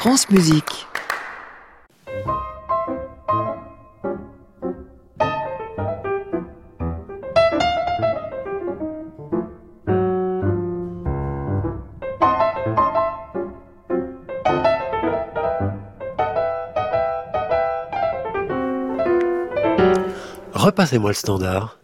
France Musique. Repassez-moi le standard.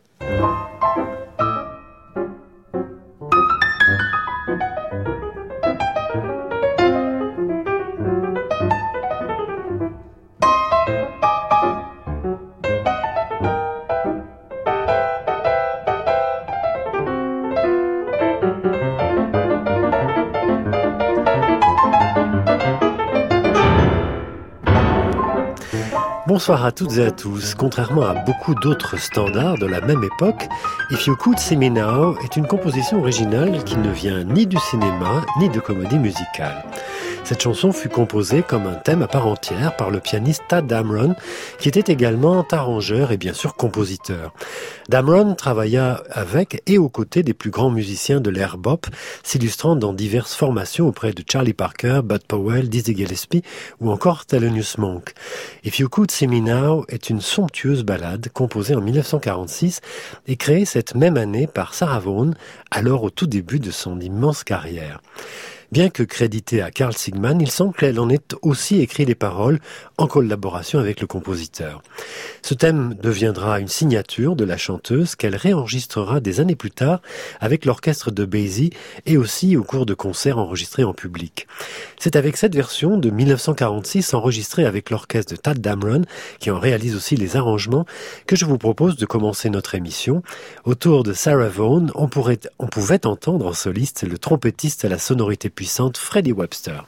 Bonsoir à toutes et à tous. Contrairement à beaucoup d'autres standards de la même époque, If You Could See Me Now est une composition originale qui ne vient ni du cinéma ni de comédie musicale. Cette chanson fut composée comme un thème à part entière par le pianiste Tadd Dameron, qui était également arrangeur et bien sûr compositeur. Dameron travailla avec et aux côtés des plus grands musiciens de l'ère bop, s'illustrant dans diverses formations auprès de Charlie Parker, Bud Powell, Dizzy Gillespie ou encore Thelonious Monk. If You Could See Me Now est une somptueuse ballade composée en 1946 et créée cette même année par Sarah Vaughan, alors au tout début de son immense carrière. Bien que créditée à Carl Sigman, il semble qu'elle en ait aussi écrit les paroles en collaboration avec le compositeur. Ce thème deviendra une signature de la chanteuse qu'elle réenregistrera des années plus tard avec l'orchestre de Basie et aussi au cours de concerts enregistrés en public. C'est avec cette version de 1946 enregistrée avec l'orchestre de Tadd Dameron, qui en réalise aussi les arrangements, que je vous propose de commencer notre émission. Autour de Sarah Vaughan, on pouvait entendre en soliste le trompettiste à la sonorité puissante Freddie Webster.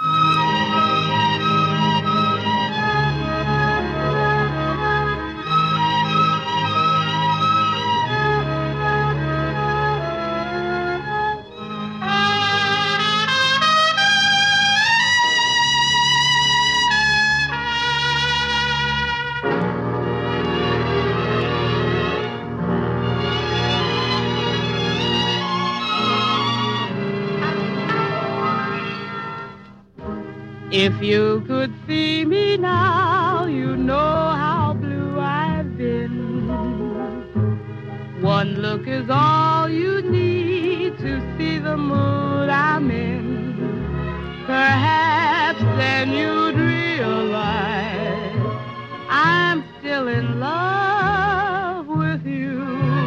If you could see me now, you know how blue I've been. One look is all you need to see the mood I'm in. Perhaps then you'd realize I'm still in love with you.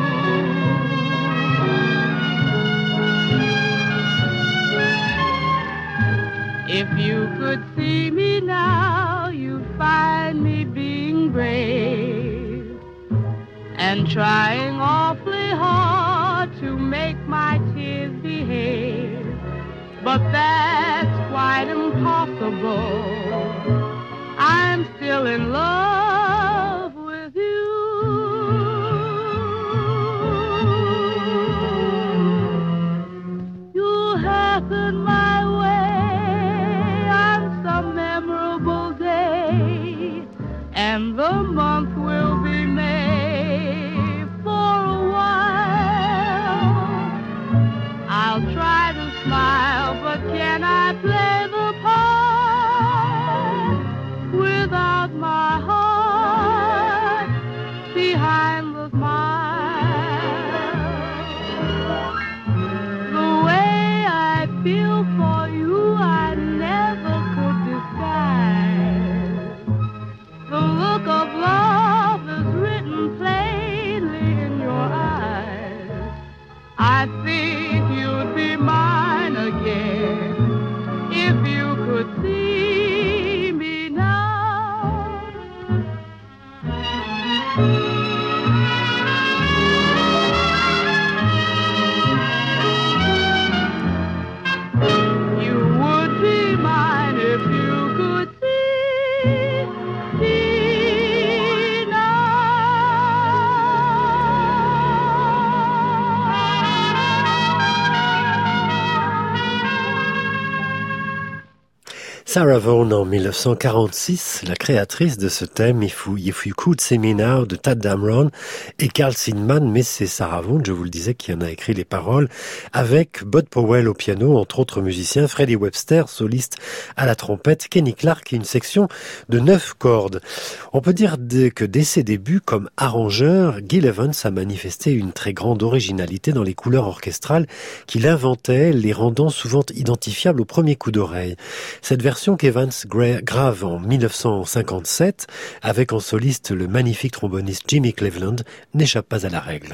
If you could see me now, you'd find me being brave and trying awfully hard to make my tears behave. But that's quite impossible. I'm still in love with you. You happen my and the month will be May. For a while I'll try to smile, but can I play the part without my heart? Sarah Vaughan en 1946, la créatrice de ce thème If You Could See Me Now de Tadd Dameron et Carl Siedemann, mais c'est Sarah Vaughan, je vous le disais, qui en a écrit les paroles, avec Bud Powell au piano, entre autres musiciens, Freddie Webster, soliste à la trompette, Kenny Clarke et une section de 9 cordes. On peut dire que dès ses débuts comme arrangeur, Gil Evans a manifesté une très grande originalité dans les couleurs orchestrales qu'il inventait, les rendant souvent identifiables au premier coup d'oreille. Cette version qu'Evans grave en 1957, avec en soliste le magnifique tromboniste Jimmy Cleveland, n'échappe pas à la règle.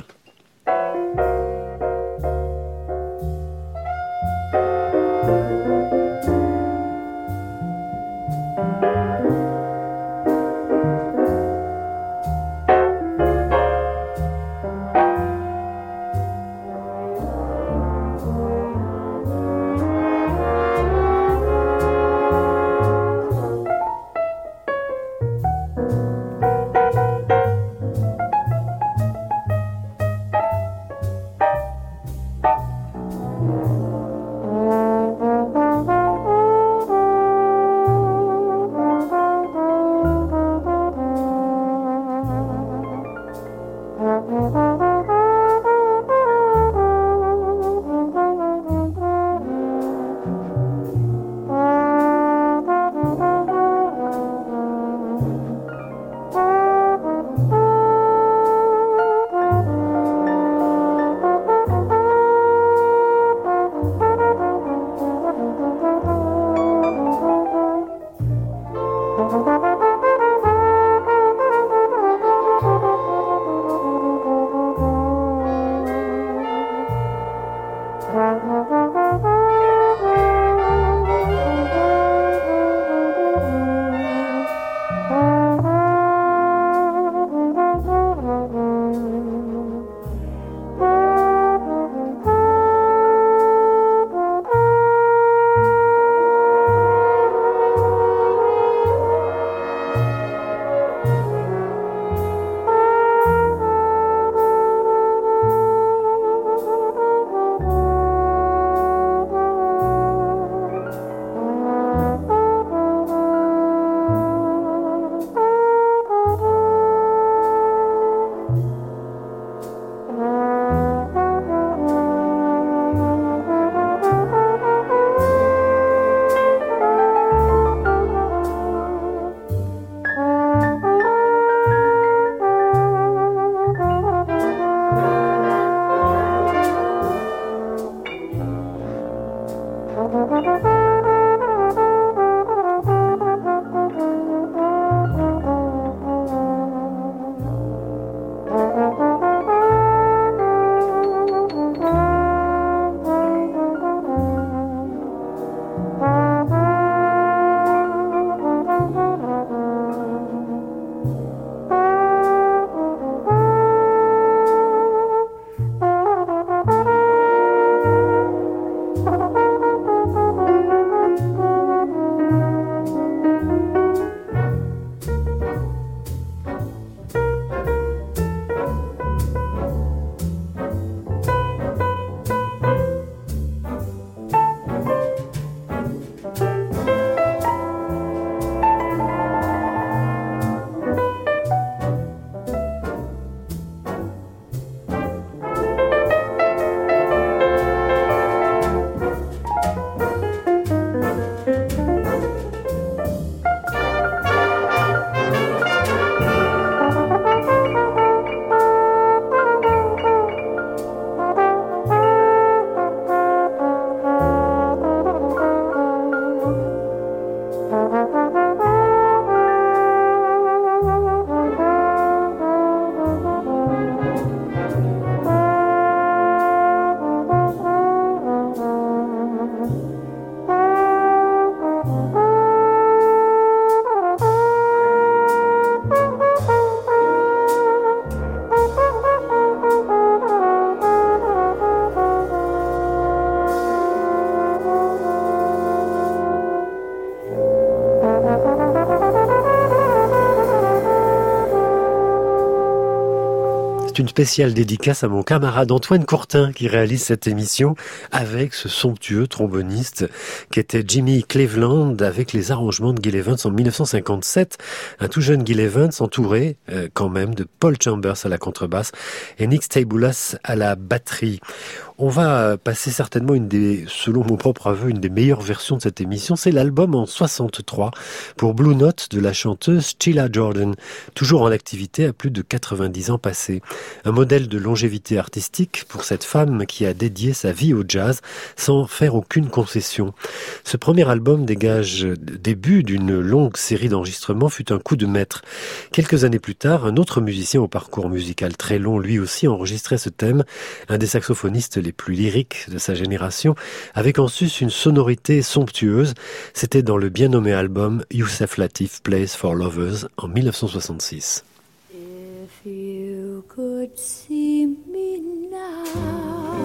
C'est une spéciale dédicace à mon camarade Antoine Courtin qui réalise cette émission avec ce somptueux tromboniste qui était Jimmy Cleveland avec les arrangements de Gil Evans en 1957. Un tout jeune Gil Evans entouré quand même de Paul Chambers à la contrebasse et Nick Stamboulas à la batterie. On va passer certainement selon mon propre aveu, une des meilleures versions de cette émission. C'est l'album en 63 pour Blue Note de la chanteuse Sheila Jordan, toujours en activité à plus de 90 ans passés. Un modèle de longévité artistique pour cette femme qui a dédié sa vie au jazz sans faire aucune concession. Ce premier album début d'une longue série d'enregistrements fut un coup de maître. Quelques années plus tard, un autre musicien au parcours musical très long, lui aussi enregistrait ce thème, un des saxophonistes les plus lyriques de sa génération, avec en sus une sonorité somptueuse. C'était dans le bien nommé album Yusef Lateef Plays for Lovers en 1966. If you could see me now,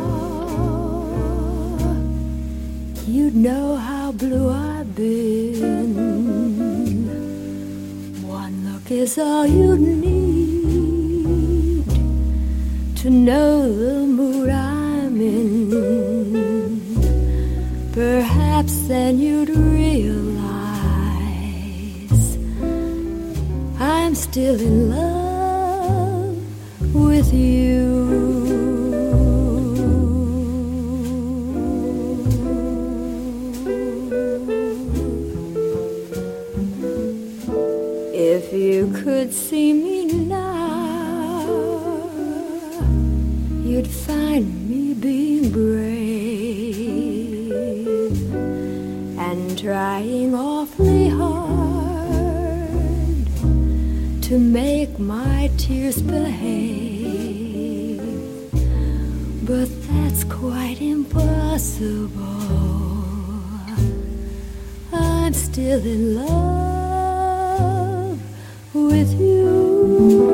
you'd know how blue I've been. One look is all you need to know the mood I'm in. Perhaps then you'd realize I'm still in love with you. If you could see me now, you'd find me being brave and trying awfully hard to make my tears behave. But that's quite impossible. I'm still in love with you.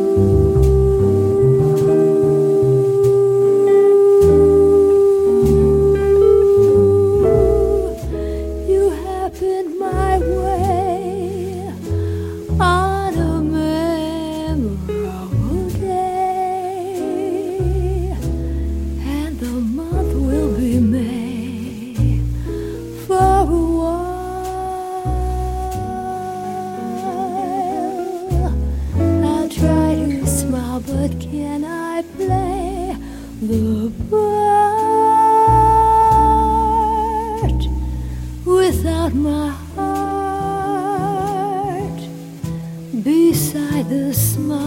But can I play the part without my heart beside the smile?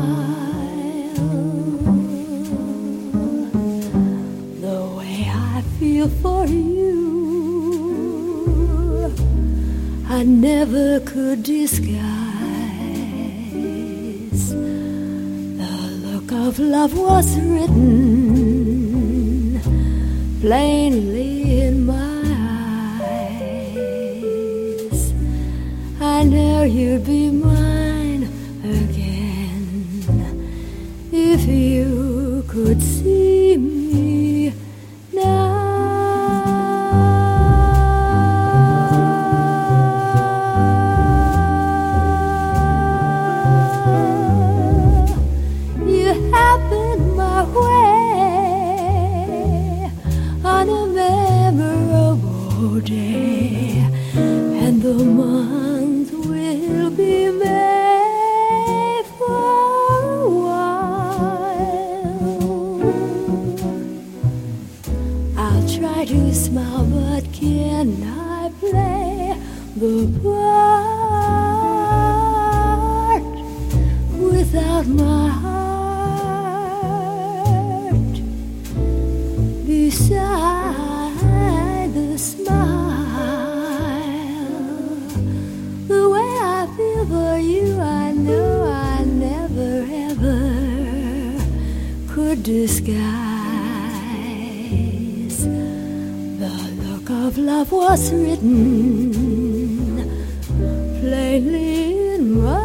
The way I feel for you, I never could disguise. Of love was written plainly in my eyes. I know you'd be mine again if you could see me now. Day, and the month will be May for a while. I'll try to smile, but can I play the part without my heart beside the smile? The way I feel for you, I know I never ever could disguise. The look of love was written plainly in my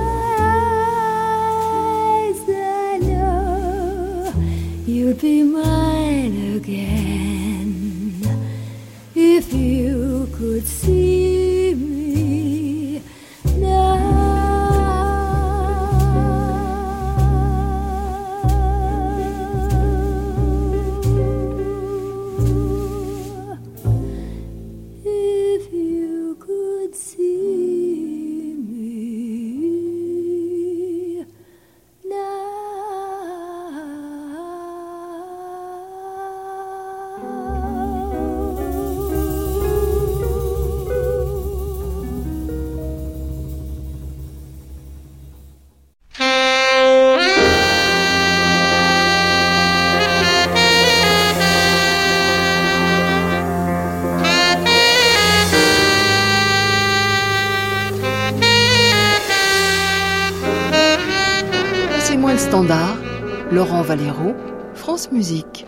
eyes. I know you'd be mine again if you could see me now. Standard, Laurent Valero, France Musique.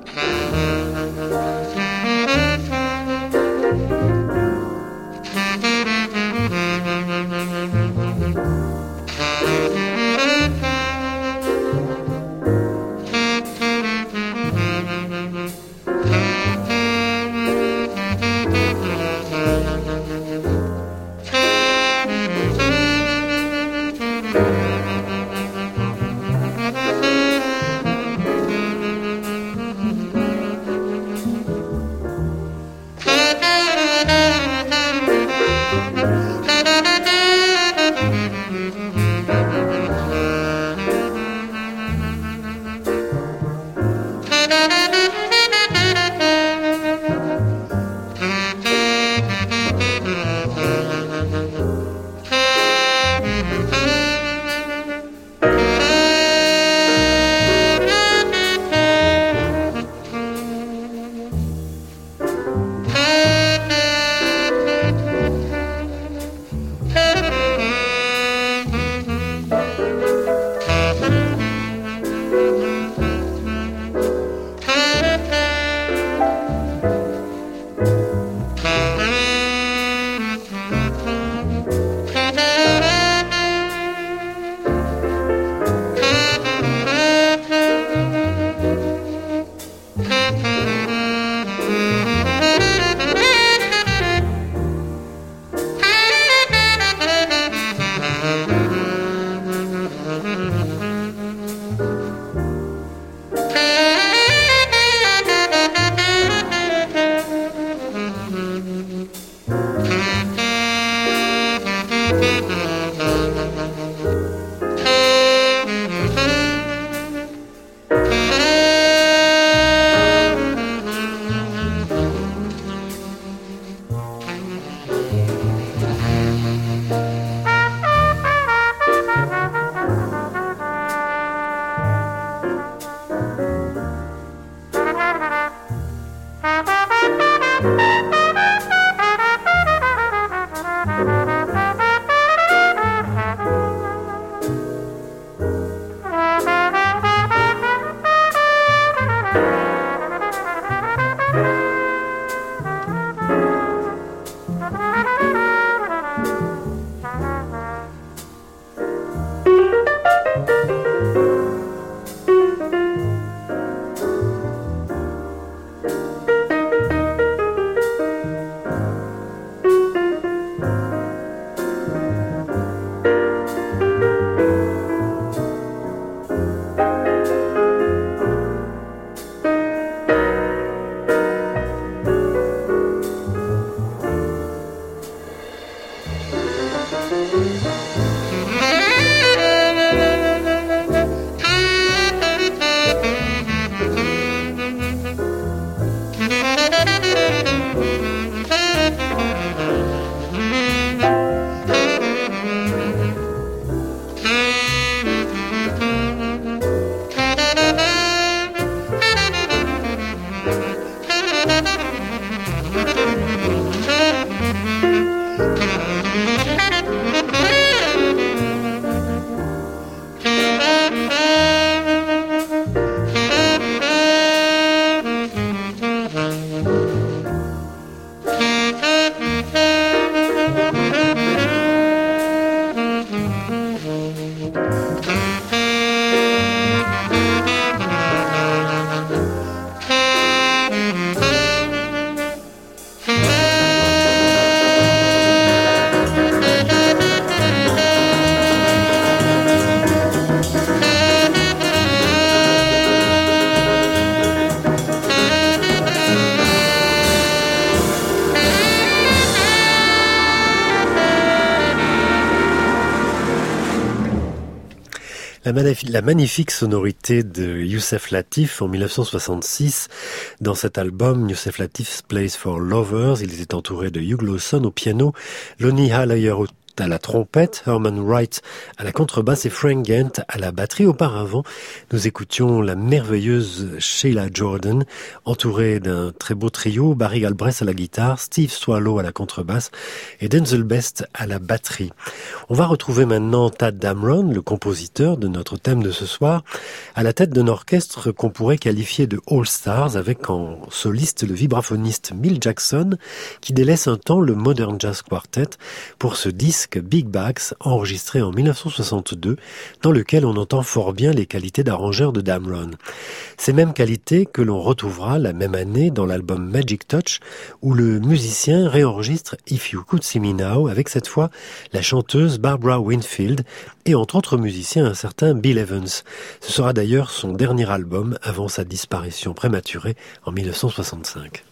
La magnifique sonorité de Youssef Latif en 1966. Dans cet album, Youssef Latif's Place for Lovers, il était entouré de Hugh Lawson au piano, Lonnie Hallayer au à la trompette, Herman Wright à la contrebasse et Frank Gant à la batterie. Auparavant, nous écoutions la merveilleuse Sheila Jordan, entourée d'un très beau trio, Barry Galbraith à la guitare, Steve Swallow à la contrebasse et Denzel Best à la batterie. On va retrouver maintenant Tadd Dameron, le compositeur de notre thème de ce soir, à la tête d'un orchestre qu'on pourrait qualifier de All-Stars, avec en soliste le vibraphoniste Milt Jackson, qui délaisse un temps le Modern Jazz Quartet pour ce disque Big Bags enregistré en 1962, dans lequel on entend fort bien les qualités d'arrangeur de Dameron. Ces mêmes qualités que l'on retrouvera la même année dans l'album Magic Touch, où le musicien réenregistre If You Could See Me Now, avec cette fois la chanteuse Barbara Winfield et entre autres musiciens un certain Bill Evans. Ce sera d'ailleurs son dernier album avant sa disparition prématurée en 1965.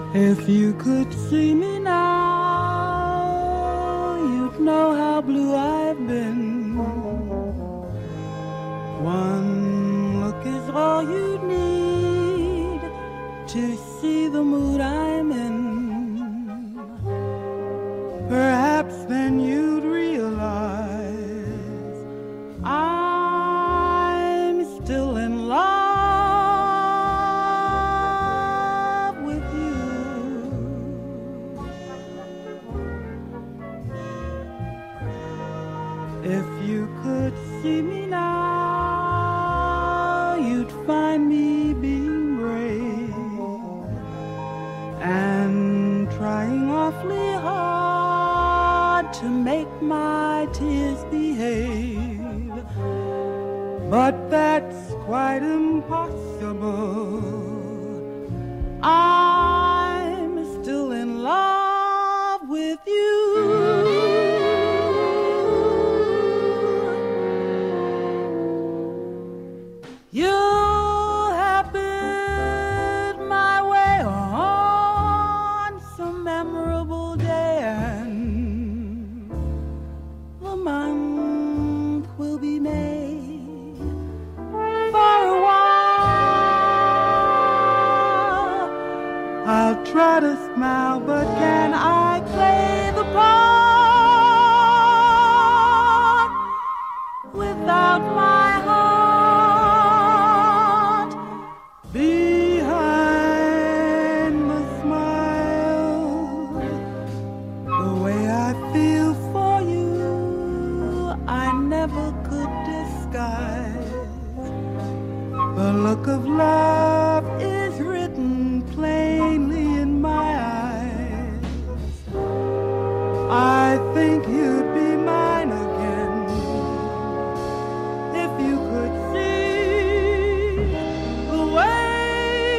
If you could see me now, you'd know how blue I've been. One look is all you need to see the mood I'm in. Perhaps then you'd realize I'm still in love with you. If you could see me now, you'd find me being brave and trying awfully hard to make my tears behave. But that's quite impossible. I'm still in love with you. You have been my way on some memorable day, and the month will be May. For a while I'll try to smile, but can I play the part without my heart behind the smile? The way I feel for you, I never could disguise. The look of love is written plainly in my eyes. I think you'd be mine again if you could see the way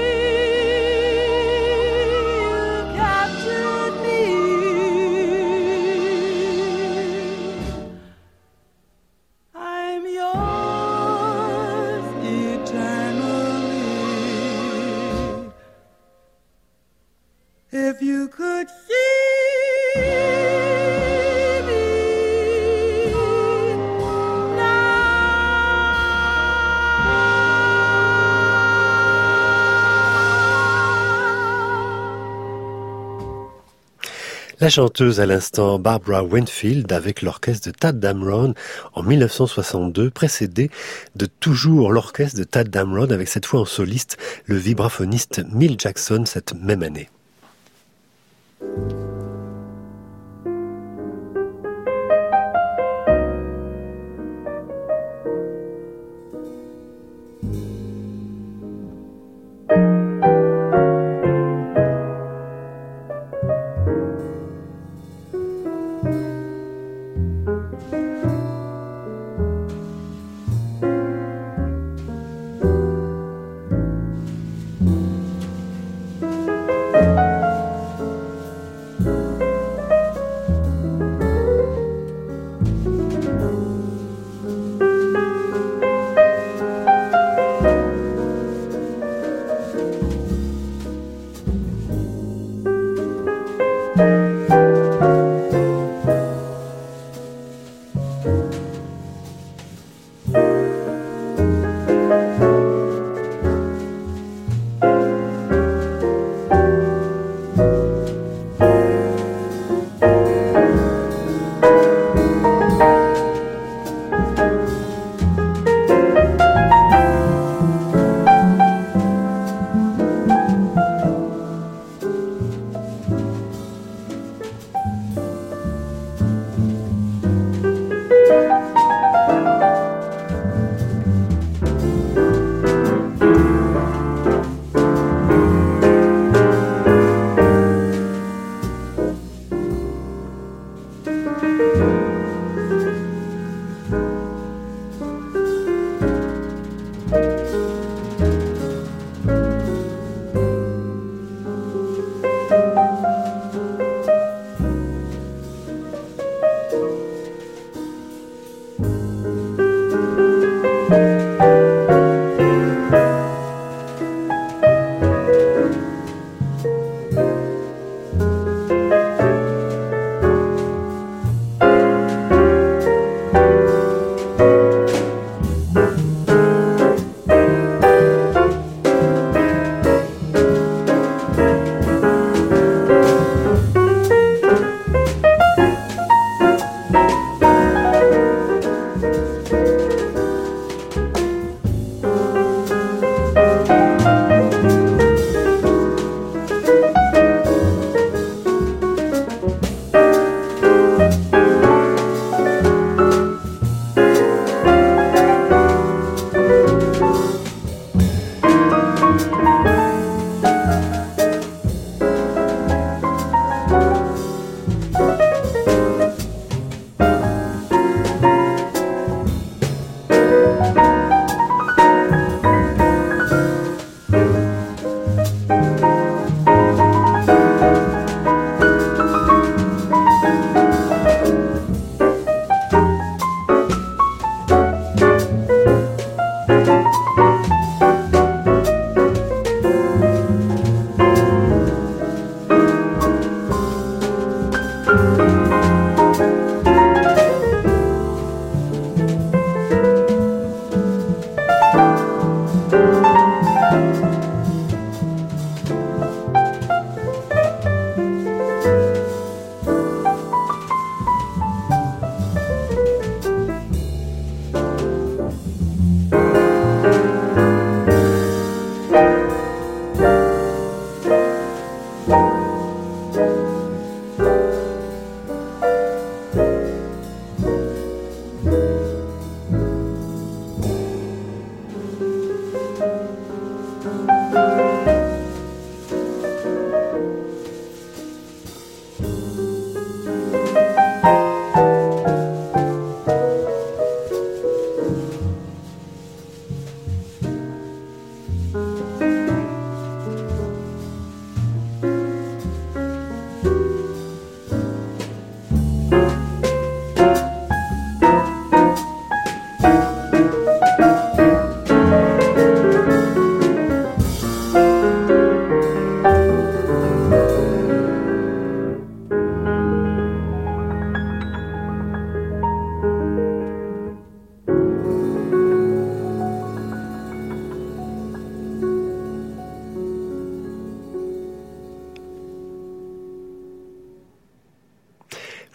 you captured me. I'm yours eternally. If you could see me La chanteuse à l'instant Barbara Winfield avec l'orchestre de Tadd Dameron en 1962, précédée de toujours l'orchestre de Tadd Dameron avec cette fois en soliste le vibraphoniste Milt Jackson cette même année.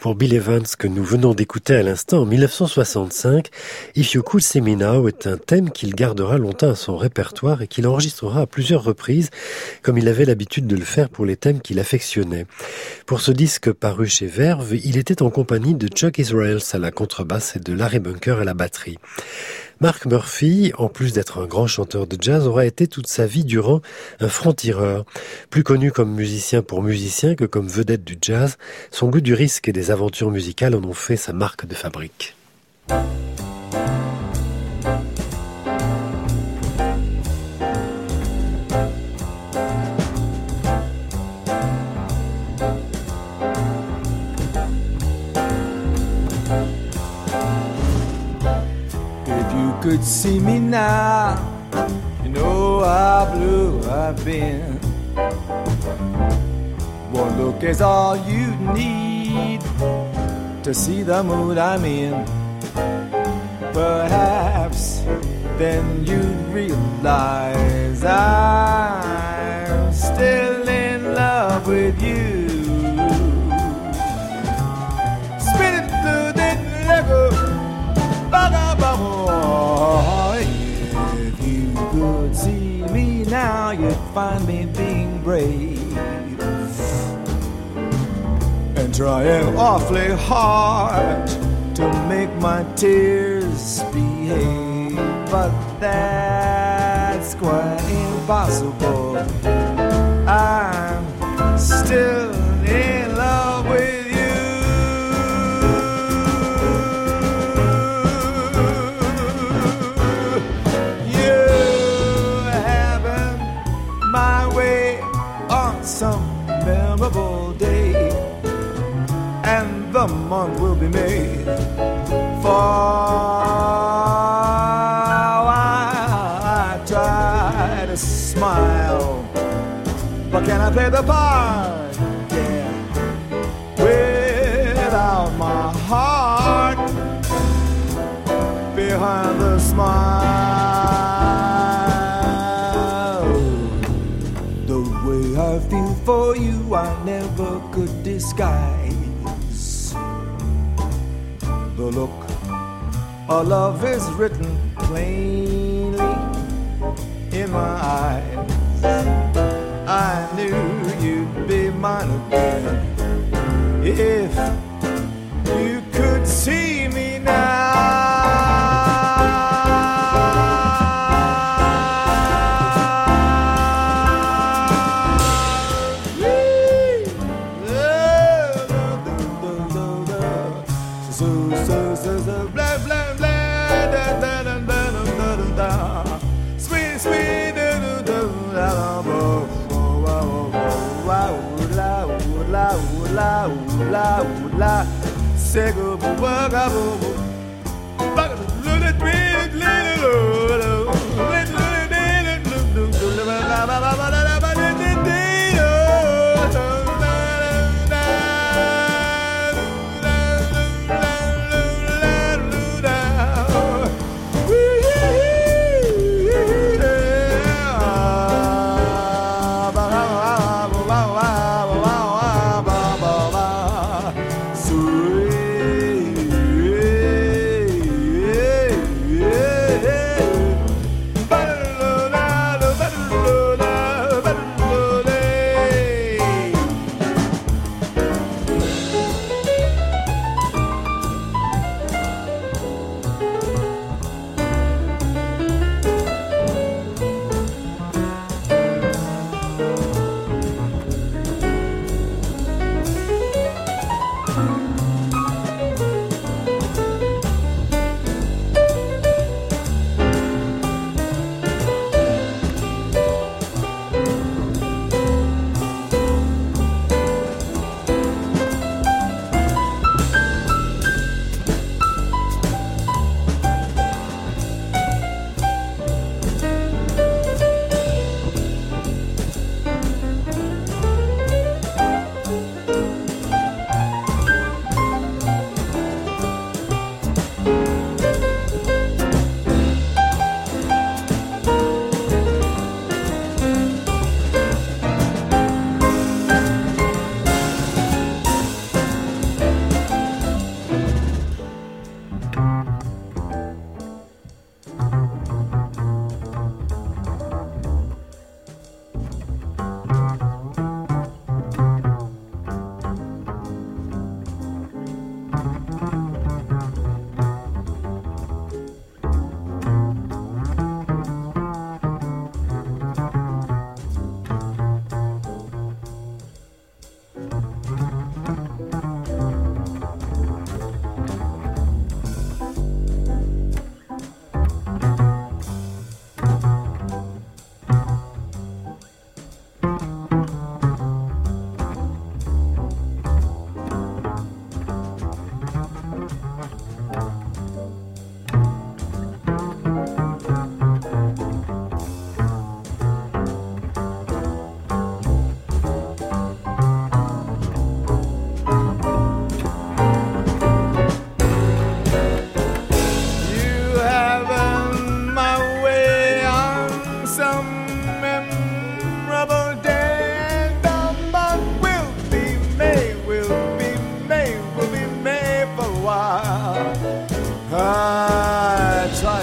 pour Bill Evans que nous venons d'écouter à l'instant en 1965. If You Could See Me Now est un thème qu'il gardera longtemps à son répertoire et qu'il enregistrera à plusieurs reprises, comme il avait l'habitude de le faire pour les thèmes qu'il affectionnait. Pour ce disque paru chez Verve, il était en compagnie de Chuck Israels à la contrebasse et de Larry Bunker à la batterie. Mark Murphy, en plus d'être un grand chanteur de jazz, aura été toute sa vie durant un franc-tireur. Plus connu comme musicien pour musicien que comme vedette du jazz, son goût du risque et des aventures musicales en ont fait sa marque de fabrique. Could see me now, you know how blue I've been. One look is all you need to see the mood I'm in. Perhaps then you'd realize I'm still in love with you. Spin it through that Lego, if you could see me now, you'd find me being brave and trying awfully hard to make my tears behave. But that's quite impossible. I'm still in love with you. Some memorable day, and the month will be made for. I try to smile, but can I play the part? Yeah, without my heart behind the smile. I feel for you, I never could disguise. The look of love is written plainly in my eyes. I knew you'd be mine again if you could see me now. Say go boo boo ga boo boo.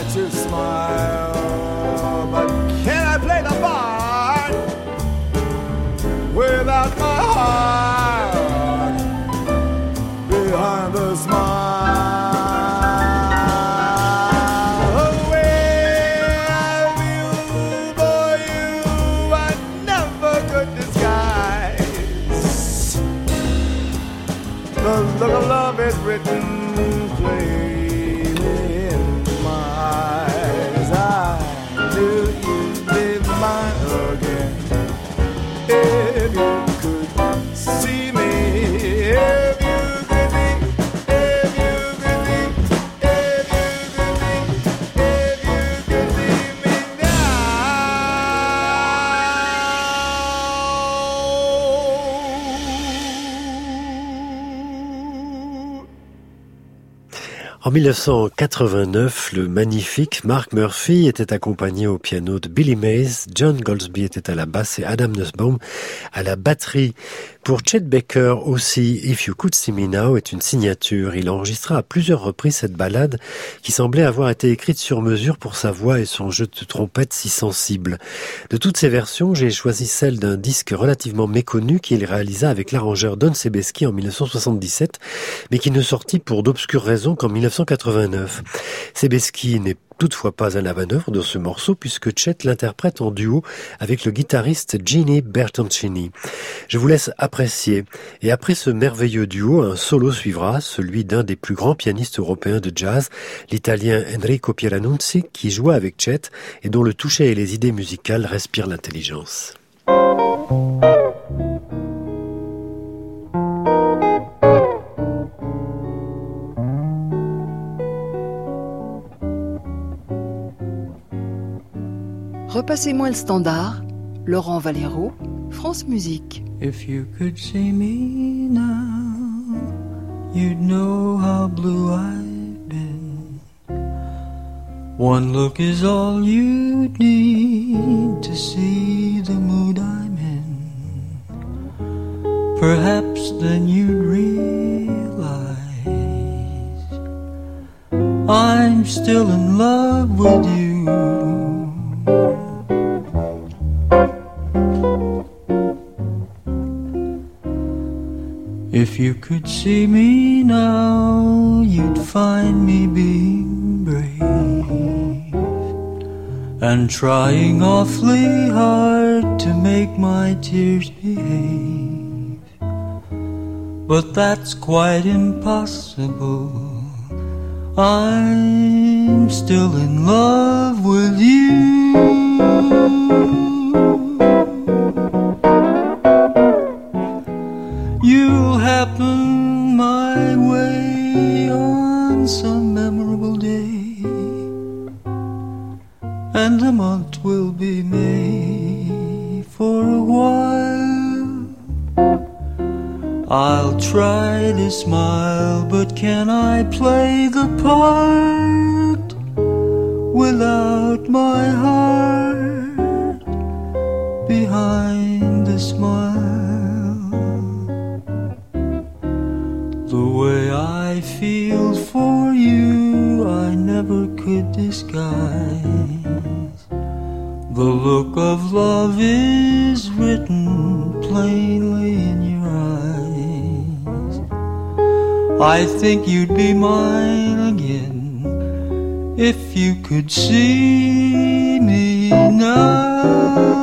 to smile, but can I play the part without my heart behind the smile? The look of love is written plain in my eyes. I knew you'd be mine again if you could see me. If you could be, if you could be, if you could be, if you could see me En 1989, le magnifique Mark Murphy était accompagné au piano de Billy Mays, John Goldsby était à la basse et Adam Nussbaum à la batterie. Pour Chet Baker aussi, If You Could See Me Now est une signature. Il enregistra à plusieurs reprises cette ballade qui semblait avoir été écrite sur mesure pour sa voix et son jeu de trompette si sensible. De toutes ces versions, j'ai choisi celle d'un disque relativement méconnu qu'il réalisa avec l'arrangeur Don Sebesky en 1977, mais qui ne sortit pour d'obscures raisons qu'en 1989. Sebesky n'est toutefois pas à la manœuvre dans ce morceau puisque Chet l'interprète en duo avec le guitariste Ginny Bertoncini. Je vous laisse apprécier. Et après ce merveilleux duo, un solo suivra, celui d'un des plus grands pianistes européens de jazz, l'italien Enrico Pieranunzi, qui joua avec Chet et dont le toucher et les idées musicales respirent l'intelligence. Repassez-moi le standard, Laurent Valero, France Musique. If you could see me now, you'd know how blue I've been. One look is all you need to see the mood I'm in. Perhaps then you'd realize I'm still in love with you. If you could see me now, you'd find me being brave and trying awfully hard to make my tears behave. But that's quite impossible. I'm still in love with you. You'll happen my way on some memorable day, and the month will be May. For a while I'll try to smile, but can I play the part without my heart behind the smile? The way I feel for you I never could disguise. The look of love is written plainly in your eyes. I think you'd be mine again if you could see me now.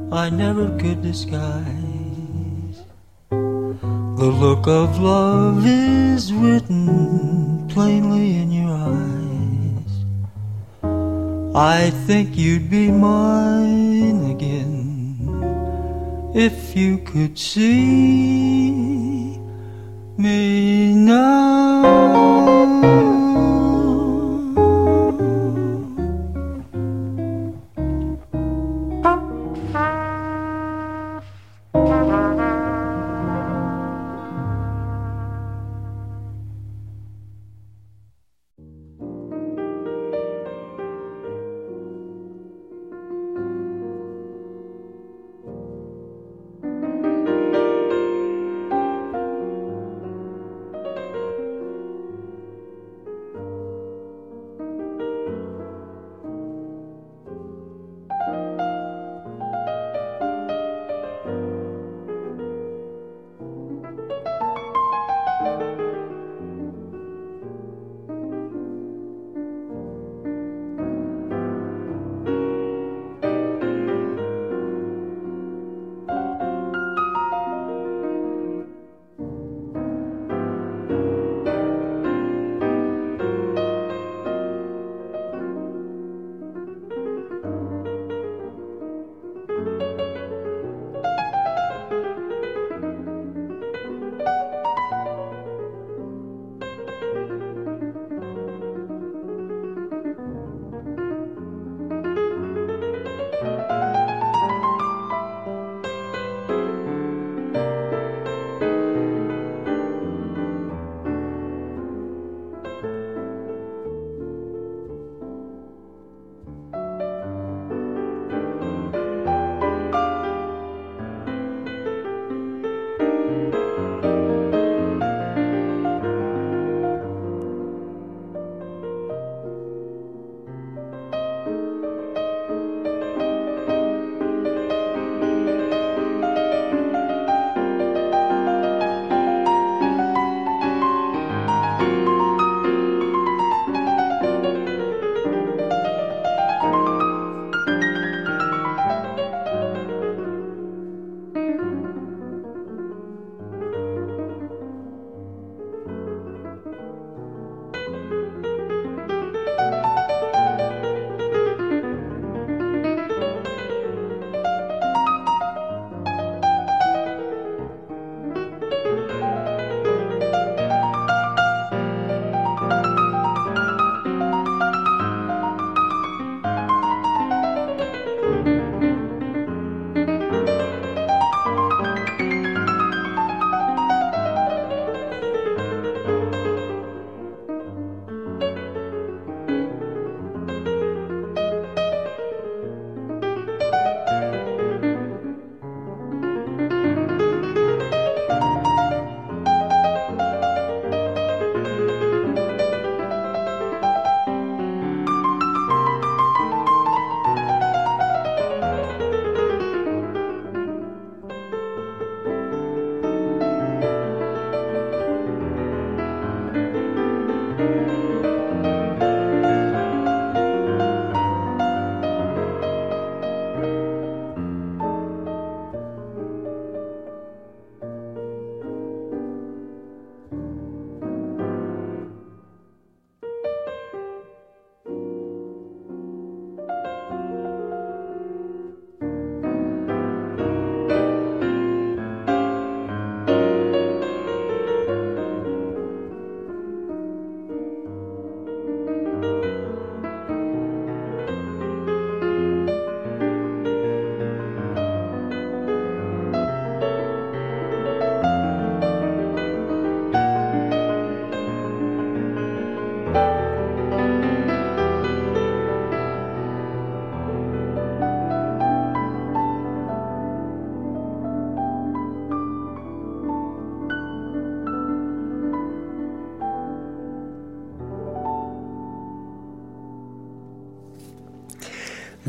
I never could disguise. The look of love is written plainly in your eyes. I think you'd be mine again if you could see me now.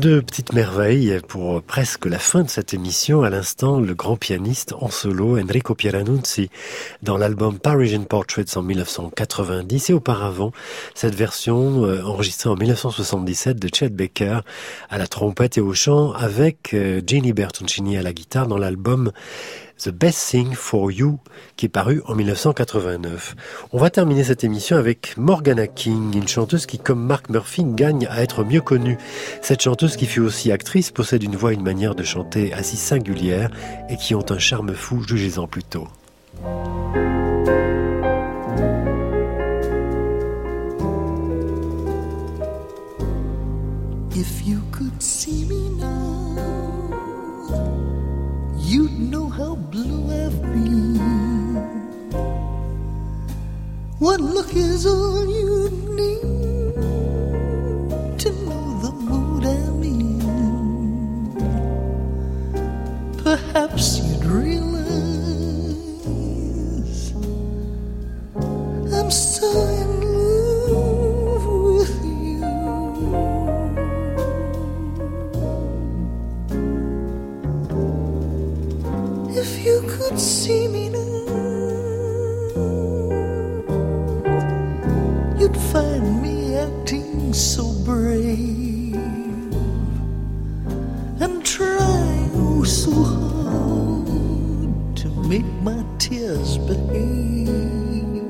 Deux petites merveilles pour presque la fin de cette émission. À l'instant, le grand pianiste en solo Enrico Pieranunzi dans l'album Parisian Portraits en 1990 et auparavant cette version enregistrée en 1977 de Chet Baker à la trompette et au chant avec Ginny Bertoncini à la guitare dans l'album The Best Thing for You, qui est paru en 1989. On va terminer cette émission avec Morgana King, une chanteuse qui, comme Mark Murphy, gagne à être mieux connue. Cette chanteuse, qui fut aussi actrice, possède une voix et une manière de chanter assez singulières et qui ont un charme fou, jugez-en plutôt. If you could see me now, you'd know how blue I've been. One look is all you need to know the mood I'm in. Perhaps you'd realize I'm so in love with you. If you could see me now, you'd find me acting so brave and trying oh so hard to make my tears behave.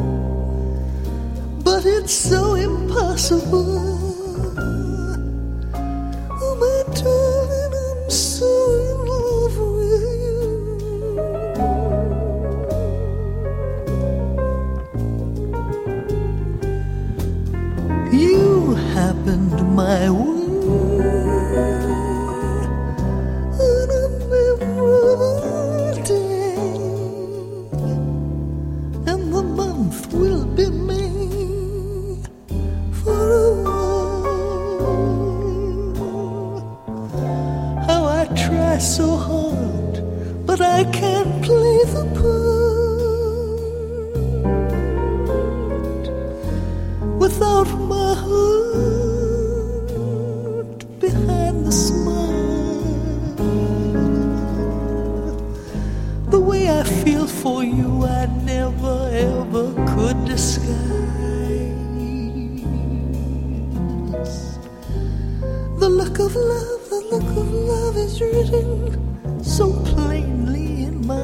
But it's so impossible. Oh my darling, I'm so in love with you. You happened my way on a memorable day, and the month will be May for a while. How I try so hard, but I can't play the part without my heart behind the smile. The way I feel for you, I never ever could disguise. The look of love is written so plainly in my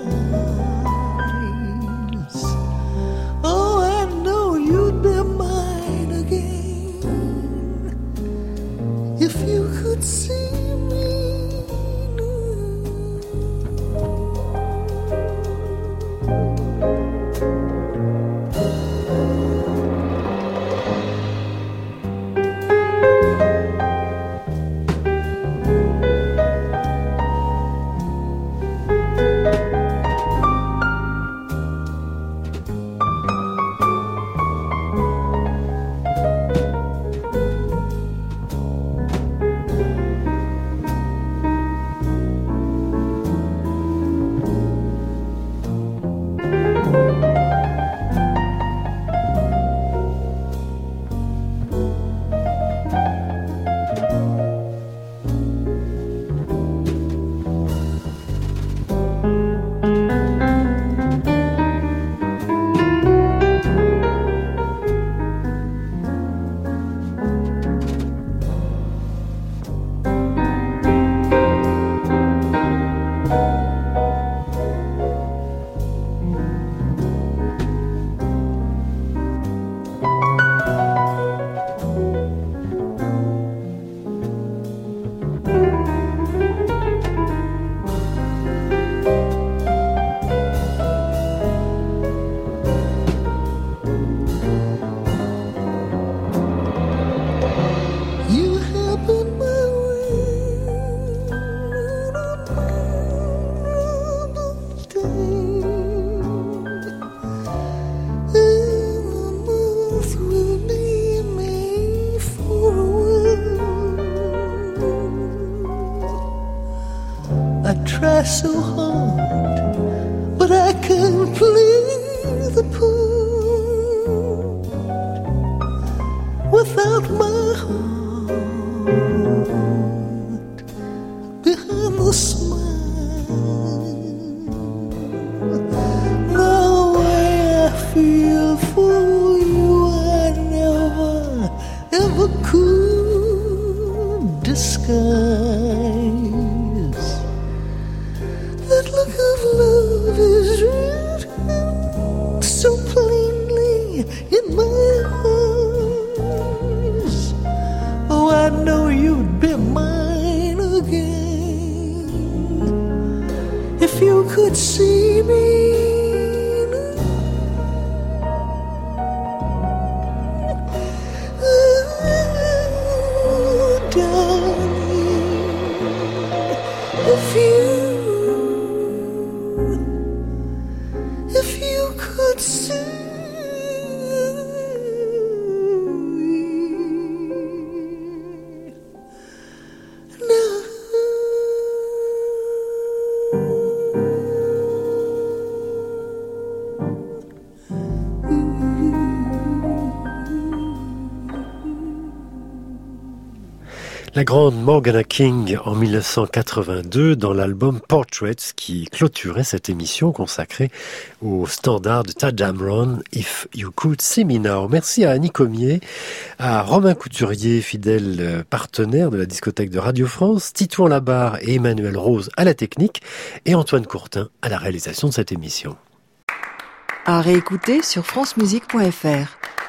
eyes. Oh, I know you'd be mine again if you could see me try so hard, but I can't play the part without my heart disguise. That look of love is written so plainly in my eyes. Oh, I know you'd be mine again if you could see me. If you could see now. La grande Morgana King en 1982 dans l'album Portraits qui clôturait cette émission consacrée au standard de Tadd Dameron, If You Could See Me Now. Merci à Annie Comier, à Romain Couturier, fidèle partenaire de la discothèque de Radio France, Titouan Labarre et Emmanuel Rose à la technique et Antoine Courtin à la réalisation de cette émission. À réécouter sur francemusique.fr.